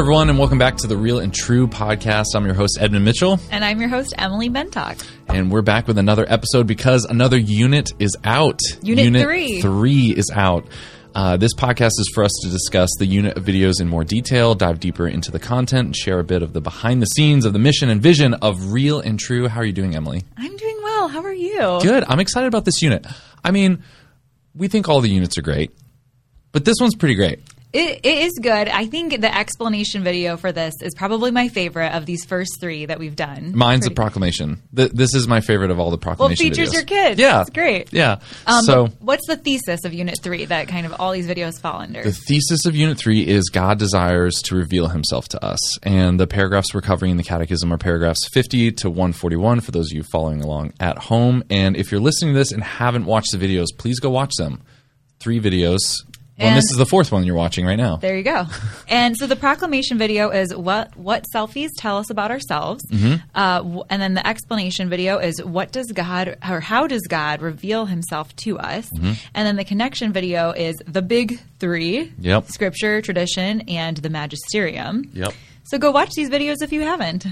everyone, and welcome back to the Real and True podcast. I'm your host, Edmund Mitchell. And I'm your host, Emily Bentock. And we're back with another episode because another unit is out. Unit 3. 3 is out. This podcast is for us to discuss the unit of videos in more detail, dive deeper into the content, and share a bit of the behind the scenes of the mission and vision of Real and True. How are you doing, Emily? I'm doing well. How are you? Good. I'm excited about this unit. I mean, we think all the units are great, but this one's pretty great. It is good. I think the explanation video for this is probably my favorite of these first 3 that we've done. Mine's the proclamation. This is my favorite of all the proclamation videos. Well, it features your kids. Yeah. It's great. Yeah. So what's the thesis of Unit 3 that kind of all these videos fall under? The thesis of Unit 3 is God desires to reveal himself to us. And the paragraphs we're covering in the Catechism are paragraphs 50 to 141 for those of you following along at home. And if you're listening to this and haven't watched the videos, please go watch them. 3 videos. And this is the 4th one you're watching right now. There you go. And so the proclamation video is what selfies tell us about ourselves. Mm-hmm. And then the explanation video is what does God, or how does God reveal himself to us? Mm-hmm. And then the connection video is the big 3, yep. Scripture, tradition, and the magisterium. Yep. So go watch these videos if you haven't.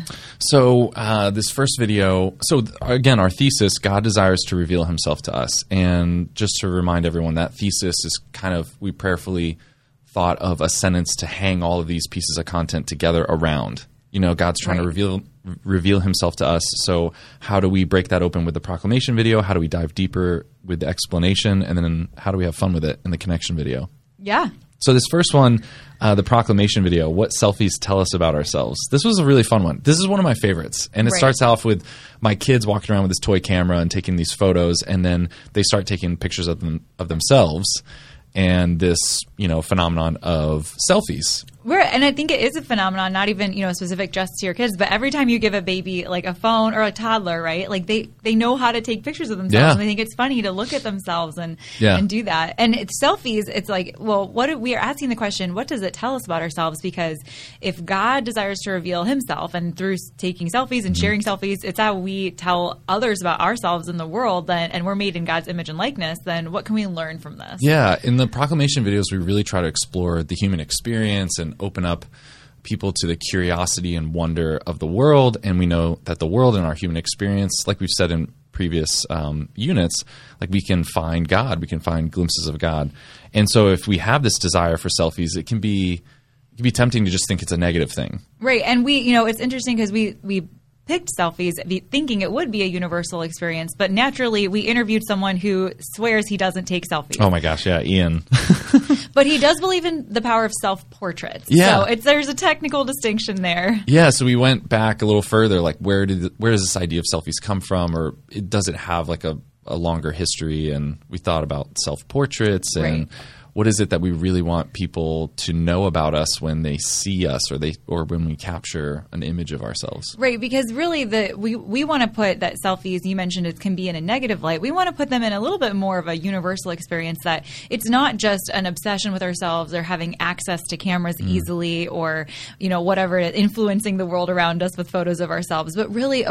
So this first video, again, our thesis, God desires to reveal himself to us. And just to remind everyone, that thesis is kind of, we prayerfully thought of a sentence to hang all of these pieces of content together around. You know, God's trying to reveal himself to us. So how do we break that open with the proclamation video? How do we dive deeper with the explanation? And then how do we have fun with it in the connection video? Yeah. So this first one, the proclamation video, what selfies tell us about ourselves. This was a really fun one. This is one of my favorites. And it starts off with my kids walking around with this toy camera and taking these photos, and then they start taking pictures of themselves and this, phenomenon of selfies. And I think it is a phenomenon, not even, specific just to your kids, but every time you give a baby like a phone or a toddler, right? Like they know how to take pictures of themselves, and they think it's funny to look at themselves and do that. And it's selfies. It's like, well, we are asking the question, what does it tell us about ourselves? Because if God desires to reveal himself, and through taking selfies and sharing selfies, it's how we tell others about ourselves in the world, and we're made in God's image and likeness, then what can we learn from this? Yeah. In the proclamation videos, we really try to explore the human experience and open up people to the curiosity and wonder of the world. And we know that the world in our human experience, like we've said in previous units, like we can find God, we can find glimpses of God. And so if we have this desire for selfies, it can be tempting to just think it's a negative thing. Right. And it's interesting because we picked selfies thinking it would be a universal experience, but naturally we interviewed someone who swears he doesn't take selfies. Oh my gosh, yeah, Ian. But he does believe in the power of self-portraits. Yeah. So there's a technical distinction there. Yeah, so we went back a little further, like where does this idea of selfies come from, or does it have like a longer history? And we thought about self-portraits and what is it that we really want people to know about us when they see us or when we capture an image of ourselves? Right, because really we want to put that selfies, you mentioned it can be in a negative light. We want to put them in a little bit more of a universal experience, that it's not just an obsession with ourselves or having access to cameras easily or, whatever, influencing the world around us with photos of ourselves, but really,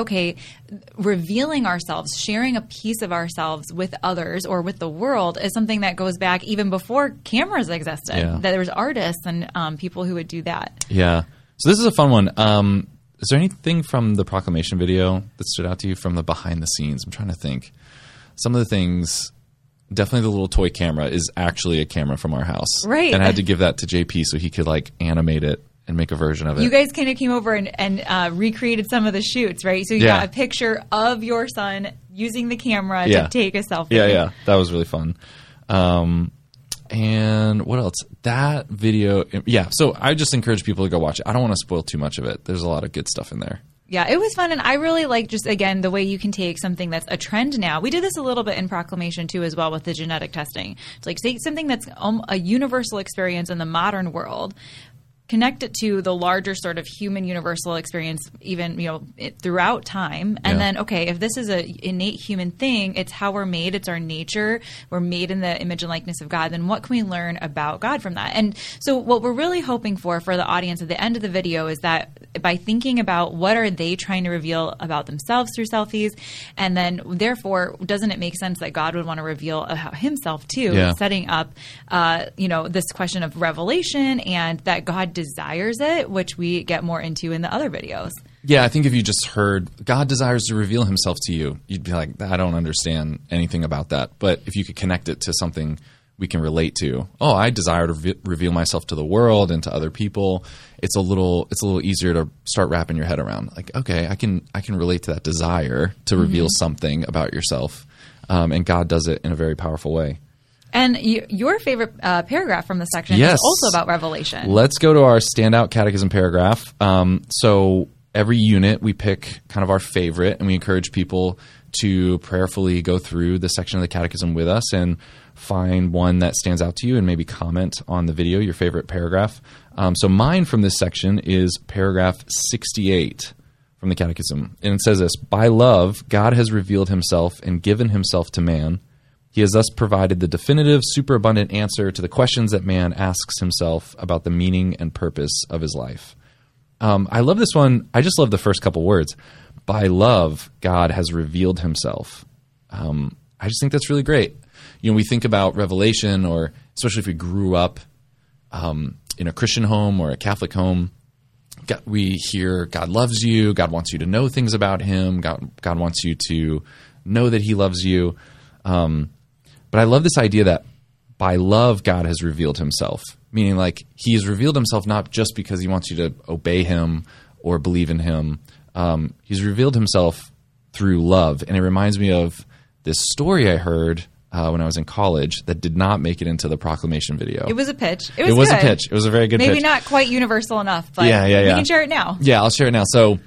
revealing ourselves, sharing a piece of ourselves with others or with the world is something that goes back even before cameras existed. That there was artists and people who would do that. Yeah. So this is a fun one. Is there anything from the proclamation video that stood out to you from the behind the scenes? I'm trying to think. Some of the things, definitely the little toy camera is actually a camera from our house. Right. And I had to give that to JP so he could animate it and make a version of it. You guys kind of came over and recreated some of the shoots, right? So you got a picture of your son using the camera to take a selfie. Yeah. That was really fun. And what else? That video, so I just encourage people to go watch it. I don't want to spoil too much of it. There's a lot of good stuff in there. Yeah, it was fun, and I really like just, again, the way you can take something that's a trend now. We did this a little bit in Proclamation, too, as well, with the genetic testing. It's like take something that's a universal experience in the modern world, connect it to the larger sort of human universal experience, even, throughout time. And then, if this is an innate human thing, it's how we're made, it's our nature, we're made in the image and likeness of God, then what can we learn about God from that? And so what we're really hoping for the audience at the end of the video is that by thinking about what are they trying to reveal about themselves through selfies, and then therefore, doesn't it make sense that God would want to reveal about himself too, setting up, this question of revelation, and that God desires it, which we get more into in the other videos. Yeah, I think if you just heard God desires to reveal himself to you, you'd be like, I don't understand anything about that. But if you could connect it to something we can relate to, oh, I desire to reveal myself to the world and to other people, it's a little easier to start wrapping your head around. Like, okay, I can relate to that desire to reveal something about yourself, and God does it in a very powerful way. And your favorite paragraph from the section Yes. is also about Revelation. Let's go to our standout catechism paragraph. So every unit we pick kind of our favorite, and we encourage people to prayerfully go through the section of the catechism with us and find one that stands out to you and maybe comment on the video, your favorite paragraph. So mine from this section is paragraph 68 from the catechism. And it says this: by love, God has revealed himself and given himself to man. He has thus provided the definitive, superabundant answer to the questions that man asks himself about the meaning and purpose of his life. I love this one. I just love the first couple words. By love, God has revealed himself. I just think that's really great. You know, we think about Revelation, or especially if we grew up in a Christian home or a Catholic home, we hear God loves you. God wants you to know things about him. God wants you to know that he loves you. But I love this idea that by love, God has revealed himself, meaning like he has revealed himself not just because he wants you to obey him or believe in him. He's revealed himself through love. And it reminds me of this story I heard when I was in college that did not make it into the proclamation video. It was a pitch. It was good. a pitch. It was a very good pitch. Maybe not quite universal enough, but we can share it now. Yeah, I'll share it now. So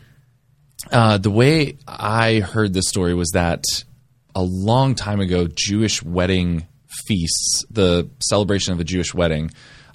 the way I heard this story was that a long time ago, Jewish wedding feasts, the celebration of a Jewish wedding,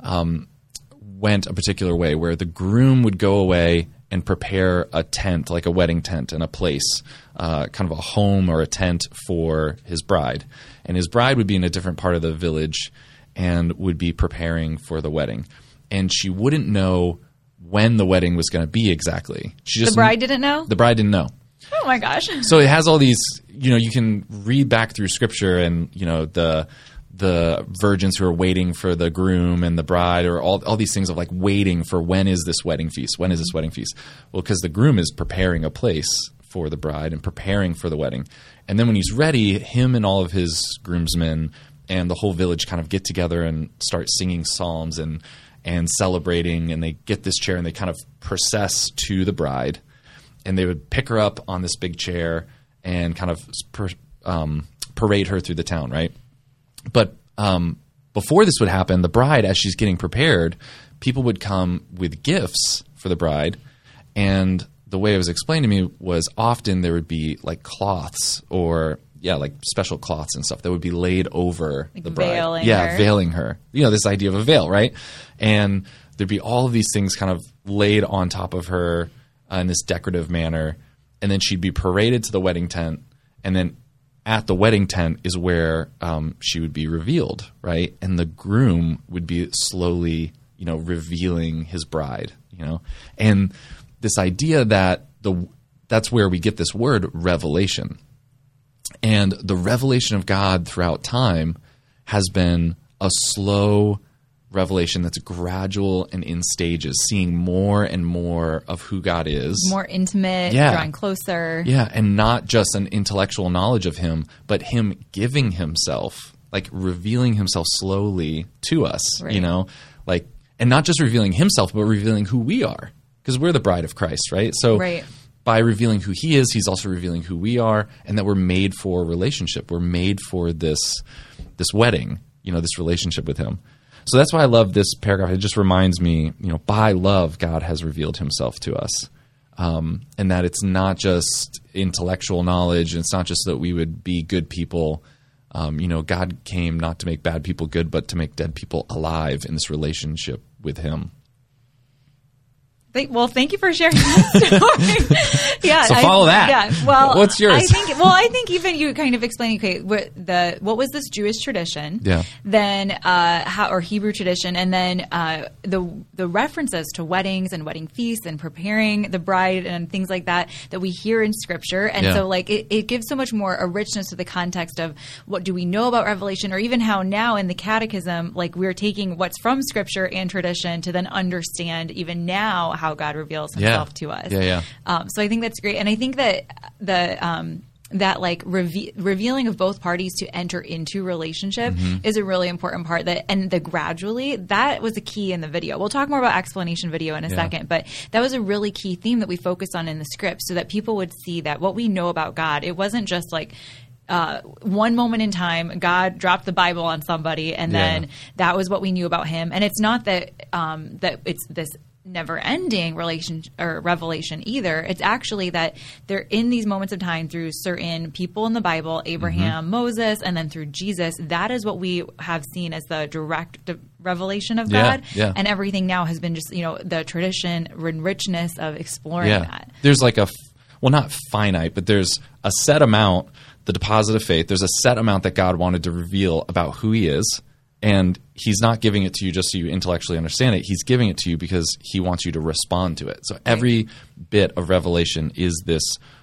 went a particular way where the groom would go away and prepare a tent, like a wedding tent, and a place, kind of a home or a tent for his bride. And his bride would be in a different part of the village and would be preparing for the wedding. And she wouldn't know when the wedding was going to be exactly. The bride didn't know? The bride didn't know. Oh my gosh. So it has all these, you can read back through scripture and, the virgins who are waiting for the groom and the bride, or all these things of like waiting for when is this wedding feast? When is this wedding feast? Well, because the groom is preparing a place for the bride and preparing for the wedding. And then when he's ready, him and all of his groomsmen and the whole village kind of get together and start singing psalms and celebrating, and they get this chair and they kind of process to the bride. And they would pick her up on this big chair and kind of parade her through the town, right? But before this would happen, the bride, as she's getting prepared, people would come with gifts for the bride. And the way it was explained to me was often there would be like cloths or, like special cloths and stuff that would be laid over the bride. Veiling her. Veiling her. This idea of a veil, right? And there'd be all of these things kind of laid on top of her in this decorative manner, and then she'd be paraded to the wedding tent, and then at the wedding tent is where she would be revealed, right? And the groom would be slowly, revealing his bride, and this idea that that's where we get this word revelation, and the revelation of God throughout time has been a slow revelation that's gradual and in stages, seeing more and more of who God is. More intimate, drawing closer. Yeah, and not just an intellectual knowledge of him, but him giving himself, like revealing himself slowly to us, right. And not just revealing himself, but revealing who we are, because we're the bride of Christ, right? So by revealing who he is, he's also revealing who we are, and that we're made for relationship. We're made for this wedding, this relationship with him. So that's why I love this paragraph. It just reminds me, by love, God has revealed himself to us. And that it's not just intellectual knowledge. And it's not just that we would be good people. God came not to make bad people good, but to make dead people alive in this relationship with him. Well, thank you for sharing that story. Yeah. So follow that. Yeah. Well, what's yours? I think even you kind of explaining, okay, what was this Jewish tradition? Yeah. Then or Hebrew tradition, and then the references to weddings and wedding feasts and preparing the bride and things like that we hear in Scripture, and so like it gives so much more a richness to the context of what do we know about Revelation, or even how now in the Catechism, like we're taking what's from Scripture and tradition to then understand even now how God reveals Himself to us. So I think that's great, and I think that that like revealing of both parties to enter into relationship is a really important part. And the gradually, that was a key in the video. We'll talk more about explanation video in a second, but that was a really key theme that we focused on in the script, so that people would see that what we know about God, it wasn't just like one moment in time, God dropped the Bible on somebody, and then that was what we knew about Him. And it's not that that it's this never-ending relation or revelation either. It's actually that they're in these moments of time through certain people in the Bible, Abraham, Moses, and then through Jesus. That is what we have seen as the direct revelation of God. And everything now has been just, the tradition and richness of exploring that. There's like not finite, but there's a set amount, the deposit of faith. There's a set amount that God wanted to reveal about who He is. And He's not giving it to you just so you intellectually understand it. He's giving it to you because He wants you to respond to it. So every bit of revelation is this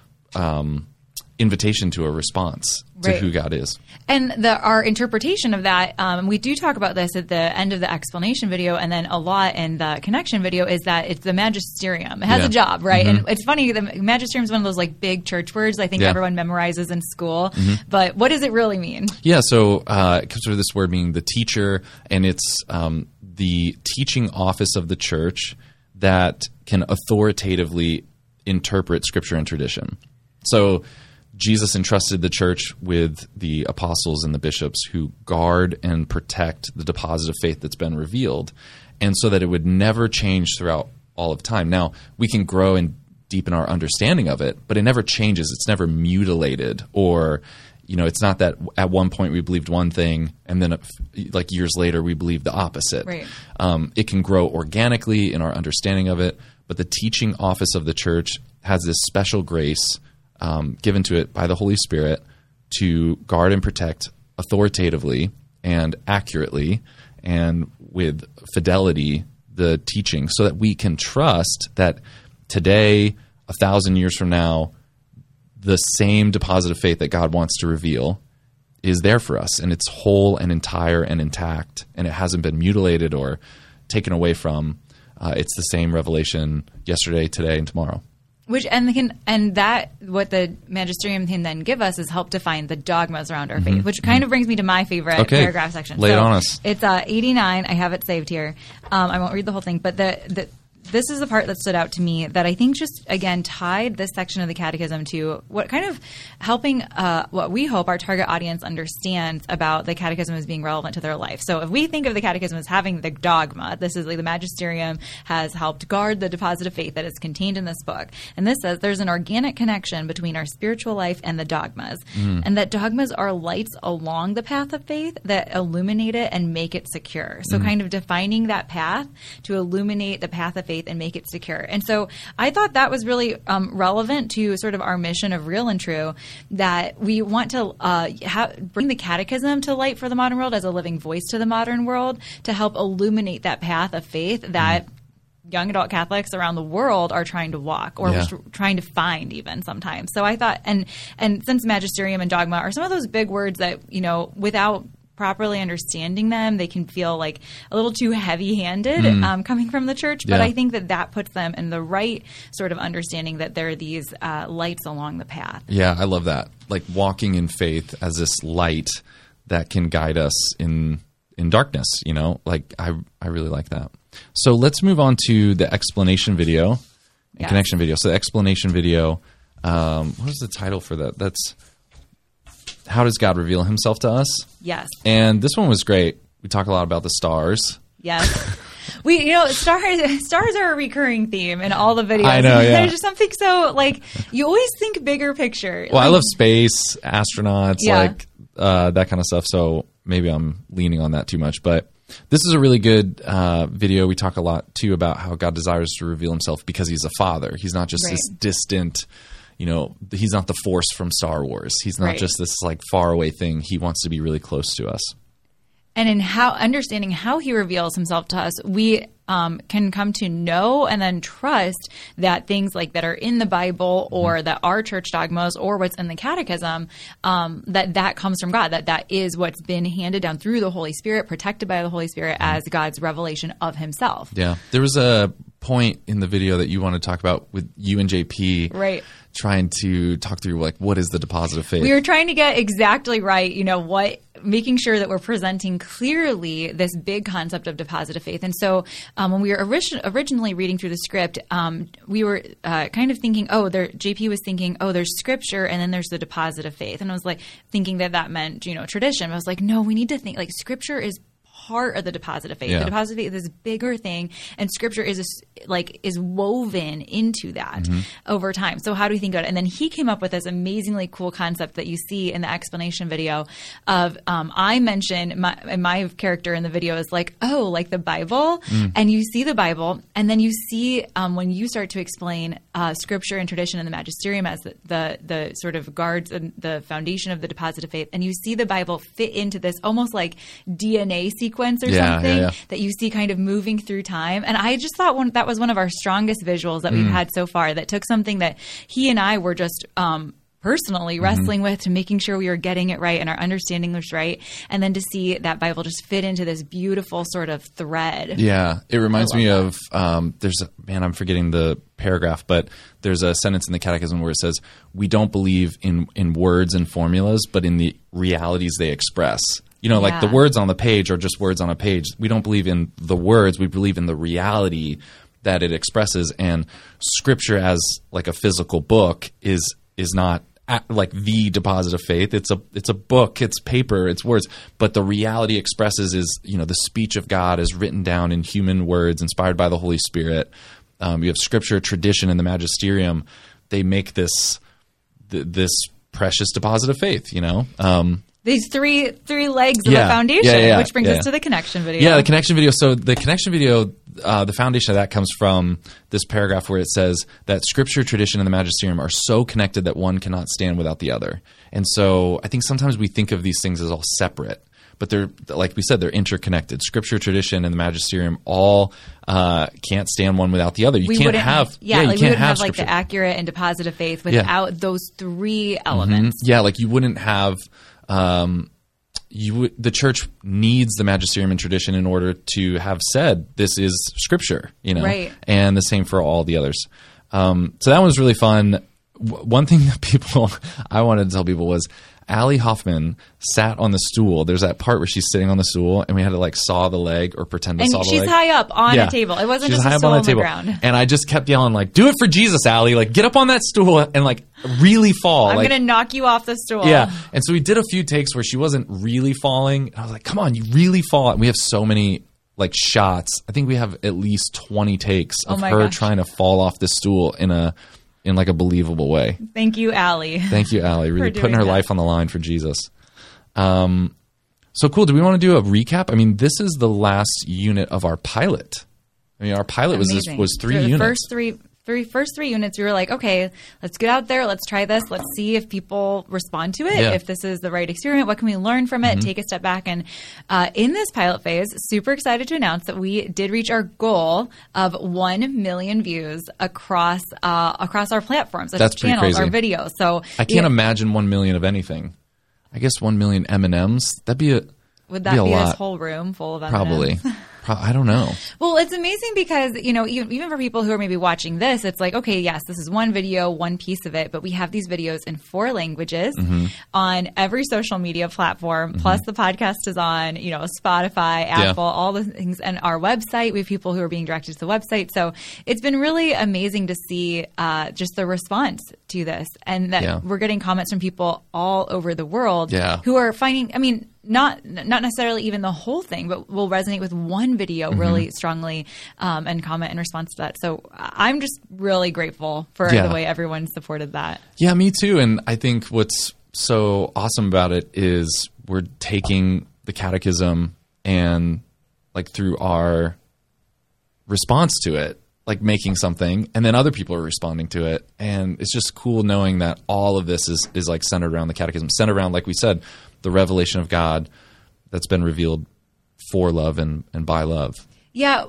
invitation to a response to who God is. And our interpretation of that, we do talk about this at the end of the explanation video, and then a lot in the connection video, is that it's the magisterium. It has a job, right? And it's funny, the magisterium is one of those like big church words I think everyone memorizes in school. But what does it really mean? Yeah, so it comes from this word meaning the teacher, and it's the teaching office of the church that can authoritatively interpret Scripture and tradition. So Jesus entrusted the church with the apostles and the bishops who guard and protect the deposit of faith that's been revealed, and so that it would never change throughout all of time. Now, we can grow and deepen our understanding of it, but it never changes. It's never mutilated, or it's not that at one point we believed one thing and then like years later we believe the opposite. Right. It can grow organically in our understanding of it, but the teaching office of the church has this special grace given to it by the Holy Spirit to guard and protect authoritatively and accurately and with fidelity the teaching, so that we can trust that today, 1,000 years from now, the same deposit of faith that God wants to reveal is there for us, and it's whole and entire and intact, and it hasn't been mutilated or taken away from. It's the same revelation yesterday, today, and tomorrow. What the magisterium can then give us is help define the dogmas around our faith, which kind of brings me to my favorite paragraph section. Lay it on us. It's 89. I have it saved here. I won't read the whole thing, but this is the part that stood out to me that I think just, again, tied this section of the Catechism to what kind of helping what we hope our target audience understands about the Catechism as being relevant to their life. So if we think of the Catechism as having the dogma, this is like the magisterium has helped guard the deposit of faith that is contained in this book. And this says there's an organic connection between our spiritual life and the dogmas, and that dogmas are lights along the path of faith that illuminate it and make it secure. So kind of defining that path to illuminate the path of faith and make it secure. And so I thought that was really relevant to sort of our mission of Real and True, that we want to bring the Catechism to light for the modern world as a living voice to the modern world, to help illuminate that path of faith that young adult Catholics around the world are trying to walk, or trying to find even sometimes. So I thought, and since magisterium and dogma are some of those big words that, without properly understanding them, they can feel like a little too heavy-handed coming from the church. But I think that puts them in the right sort of understanding that there are these lights along the path. Yeah, I love that. Like walking in faith as this light that can guide us in darkness, Like I really like that. So let's move on to the explanation video and connection video. So the explanation video, what is the title for that? That's How Does God Reveal Himself to Us? Yes. And this one was great. We talk a lot about the stars. Yes. Stars are a recurring theme in all the videos. I know, yeah. There's just something so, like, you always think bigger picture. Well, I love space, astronauts, that kind of stuff. So maybe I'm leaning on that too much. But This is a really good video. We talk a lot, too, about how God desires to reveal himself because he's a father. He's not just this distant, he's not the Force from Star Wars. He's not just this like faraway thing. He wants to be really close to us. And in understanding how he reveals himself to us, we can come to know and then trust that things like that are in the Bible or that are church dogmas or what's in the catechism, that comes from God, that is what's been handed down through the Holy Spirit, protected by the Holy Spirit as God's revelation of himself. Yeah. There was a point in the video that you want to talk about with you and JP. Trying to talk through like what is the deposit of faith. We were trying to get exactly right, making sure that we're presenting clearly this big concept of deposit of faith. And so when we were originally reading through the script, we were kind of thinking, JP was thinking, there's scripture and then there's the deposit of faith. And I was like thinking that meant, tradition. I was like, no, we need to think like scripture is part of the deposit of faith. The deposit of faith is this bigger thing, and scripture is woven into that over time. So how do we think about it? And then he came up with this amazingly cool concept that you see in the explanation video of I mentioned my character in the video is like the Bible, and you see the Bible, and then you see when you start to explain scripture and tradition and the magisterium as the sort of guards and the foundation of the deposit of faith, and you see the Bible fit into this almost like DNA sequence or something that you see kind of moving through time. And I just thought that was one of our strongest visuals that we've had so far, that took something that he and I were just personally wrestling with to making sure we were getting it right and our understanding was right, and then to see that Bible just fit into this beautiful sort of thread. Yeah, it reminds me of I'm forgetting the paragraph, but there's a sentence in the Catechism where it says, we don't believe in words and formulas, but in the realities they express. Like the words on the page are just words on a page. We don't believe in the words. We believe in the reality that it expresses. And scripture as like a physical book is not like the deposit of faith. It's a book, it's paper, it's words. But the reality expresses is, the speech of God is written down in human words, inspired by the Holy Spirit. You have scripture, tradition, and the magisterium. They make this precious deposit of faith, These three legs of the foundation, which brings us to the connection video. Yeah, the connection video. So the connection video, the foundation of that comes from this paragraph where it says that scripture, tradition, and the magisterium are so connected that one cannot stand without the other. And so I think sometimes we think of these things as all separate, but they're, like we said, they're interconnected. Scripture, tradition, and the magisterium all can't stand one without the other. You can't have we wouldn't have like the accurate and deposit of faith without those three elements. Yeah, like you wouldn't have. The church needs the magisterium and tradition in order to have said this is scripture, and the same for all the others. So that was really fun. One thing that I wanted to tell people was Allie Hoffman sat on the stool. There's that part where she's sitting on the stool, and we had to like saw the leg or pretend to saw the leg. And she's high up on a table. It wasn't just a stool on the ground. And I just kept yelling like, "Do it for Jesus, Allie! Like, get up on that stool and like really fall. I'm gonna knock you off the stool." Yeah. And so we did a few takes where she wasn't really falling. And I was like, "Come on, you really fall!" And we have so many like shots. I think we have at least 20 takes of her trying to fall off the stool in like a believable way. Thank you, Allie. Thank you, Allie. Really putting her life on the line for Jesus. So cool. Do we want to do a recap? I mean, this is the last unit of our pilot. I mean, our pilot was 3 units. First three units, we were like, okay, let's get out there. Let's try this. Let's see if people respond to it, if this is the right experiment. What can we learn from it? Take a step back. And in this pilot phase, super excited to announce that we did reach our goal of 1 million views across our platforms, that's channels, our videos. So I can't imagine 1 million of anything. I guess 1 million M&Ms. Would that be this whole room full of M&Ms? Probably. I don't know. Well, it's amazing because, even for people who are maybe watching this, it's like, okay, yes, this is one video, one piece of it, but we have these videos in 4 languages on every social media platform, plus the podcast is on, Spotify, Apple, all the things, and our website. We have people who are being directed to the website. So it's been really amazing to see just the response to this, and that we're getting comments from people all over the world who are finding, not necessarily even the whole thing, but will resonate with one video really strongly and comment in response to that. So I'm just really grateful for the way everyone supported that. Yeah, me too. And I think what's so awesome about it is we're taking the catechism and like through our response to it, like making something, and then other people are responding to it. And it's just cool knowing that all of this is like centered around the catechism, centered around, like we said, the revelation of God that's been revealed for love and by love. Yeah,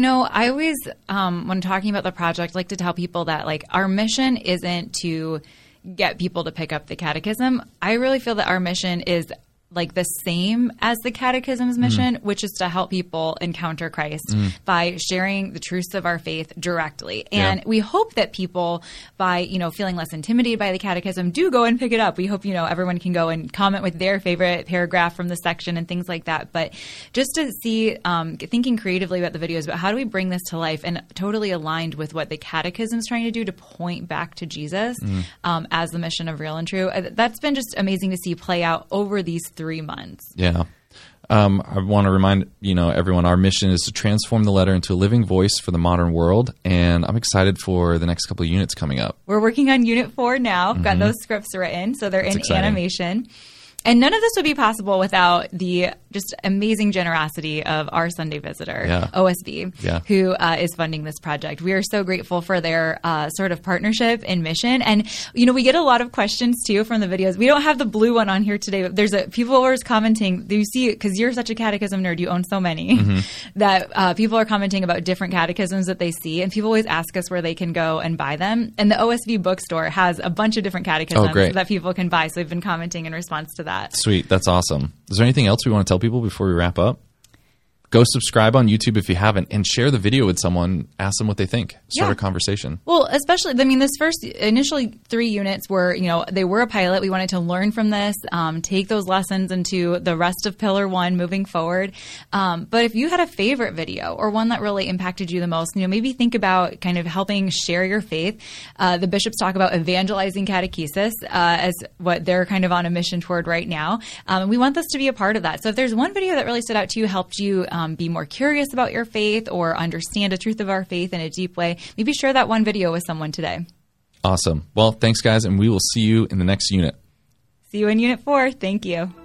I always, when talking about the project, like to tell people that like our mission isn't to get people to pick up the catechism. I really feel that our mission is like the same as the catechism's mission, which is to help people encounter Christ by sharing the truths of our faith directly. And we hope that people, by, feeling less intimidated by the catechism, do go and pick it up. We hope, everyone can go and comment with their favorite paragraph from the section and things like that. But just to see, thinking creatively about the videos, about how do we bring this to life and totally aligned with what the catechism is trying to do to point back to Jesus as the mission of Real and True. That's been just amazing to see play out over these 3 months. Yeah. I want to remind everyone, our mission is to transform the letter into a living voice for the modern world, and I'm excited for the next couple of units coming up. We're working on Unit 4 now. Got those scripts written, so they're in animation. And none of this would be possible without the just amazing generosity of our Sunday visitor, OSV, who is funding this project. We are so grateful for their sort of partnership and mission. And, we get a lot of questions, too, from the videos. We don't have the blue one on here today, but there's people are commenting. You see, because you're such a catechism nerd, you own so many, that people are commenting about different catechisms that they see. And people always ask us where they can go and buy them. And the OSV bookstore has a bunch of different catechisms that people can buy. So we've been commenting in response to that. Sweet. That's awesome. Is there anything else we want to tell people before we wrap up? Go subscribe on YouTube if you haven't, and share the video with someone. Ask them what they think. Start a conversation. Well, especially, this first initially 3 units were, they were a pilot. We wanted to learn from this, take those lessons into the rest of Pillar 1 moving forward. But if you had a favorite video or one that really impacted you the most, maybe think about kind of helping share your faith. The bishops talk about evangelizing catechesis as what they're kind of on a mission toward right now. And we want this to be a part of that. So if there's one video that really stood out to you, helped you be more curious about your faith or understand the truth of our faith in a deep way, maybe share that one video with someone today. Awesome. Well, thanks, guys, and we will see you in the next unit. See you in Unit 4. Thank you.